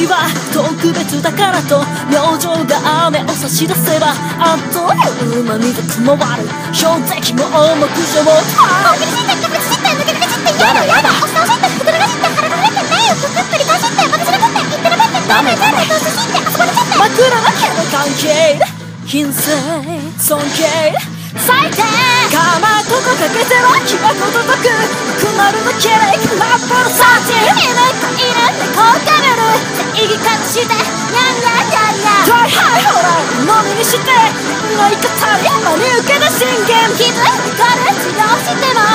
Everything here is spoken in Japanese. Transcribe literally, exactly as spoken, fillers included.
は特別だからと明星が雨を差し出せばあっという間に雲回る標的も目標も本気で知ってってぶち知って抜け抜け知ってやだやだ押し倒してふくらが知って腹がめてねよくくっくり返しって私が取って言ってるべってダメダメどうして知ってあそこで知って枕だけの関係品性尊敬最低かまとこかけてろ気がこととくくまるのキレイラップのサーチ犬か犬猫かめる正義からしてニャンニャンニャンニャンはいはいほら飲みにしてないかたり真に受けた信玄傷ガル治療しても